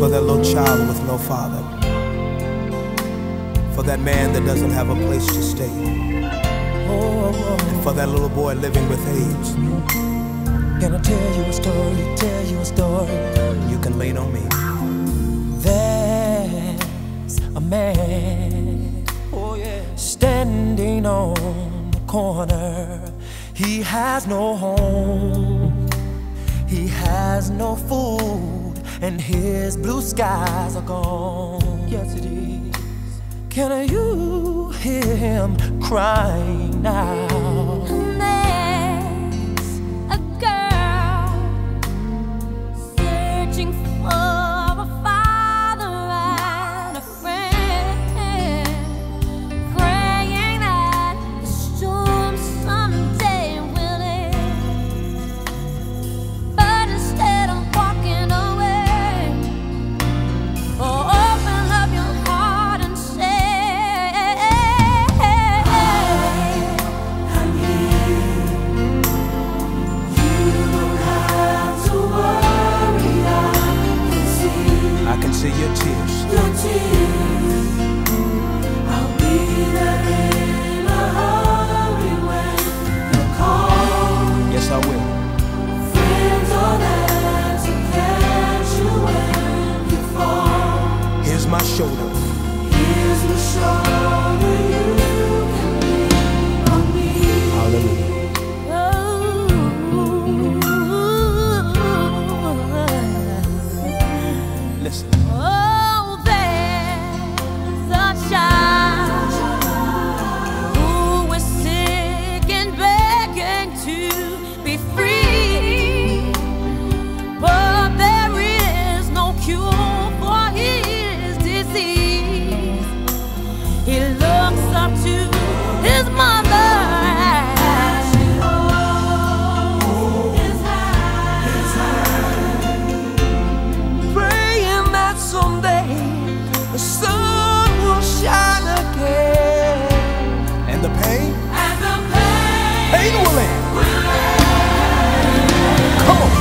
for that little child with no father, for that man that doesn't have a place to stay, and for that little boy living with AIDS. Can I tell you a story, tell you a story? You can lean on me. There's a man, oh yeah, standing on the corner. He has no home, he has no food, and his blue skies are gone. Yes it is. Can you hear him crying now? See your tears. Your tears. I'll be there in a hurry when you call. Yes, I will. Friends are there to catch you when you fall. Here's my shoulder. Here's my shoulder. You can lean on me. Hallelujah. Listen. The sun will shine again, And the pain? And the pain. Pain will end. Come on.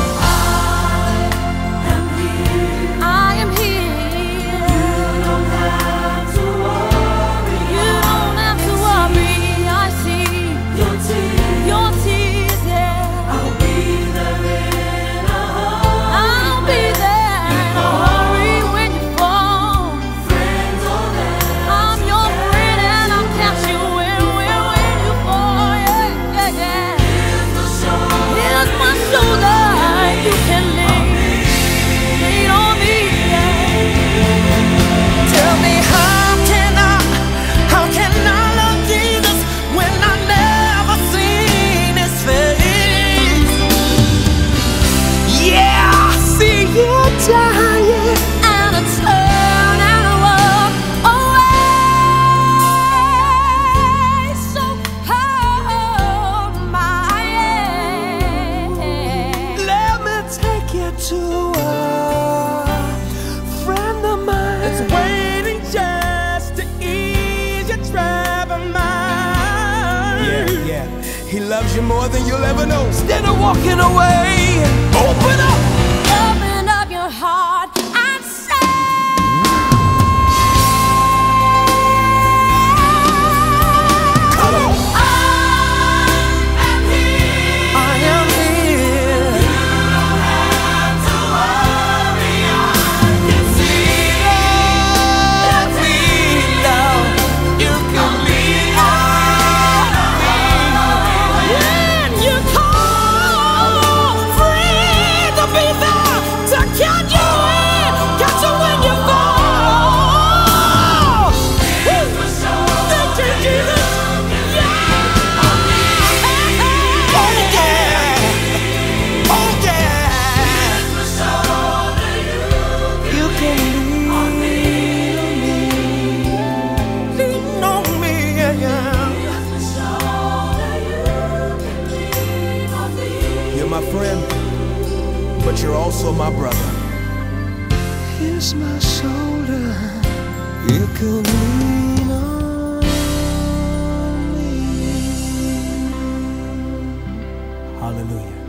I am here. You don't have to worry. You don't have to worry. I see Your tears. your tears, yeah. I'll be there in a hurry. I'll be there in a hurry when you fall. Friends are there. I'm your friend and I'll catch you when you fall, yeah, yeah, yeah. Here's my shoulder. Here's my shoulder, you can lean on me, yeah. tell me how can I love Jesus when I never seen his face? Yeah, I see you dying, And I turn and I walk away. So hold my hand. let me take you to a friend of mine that's waiting just to ease your troubled mind. Yeah. He loves you more than you'll ever know. Instead of walking away, open up. Open up your heart and say, Come on. I am here. I am here. You don't have to worry. I can see Me, love, you can lean when you call, friends will be there to catch you when you fall. Here's my shoulder. Thank you, Jesus. Yeah. Oh yeah, oh yeah. My shoulder. You can lean on me, yeah. My shoulder. You can lean on me. You're my friend, but you're also my brother. Here's my shoulder. You can lean on me. Hallelujah.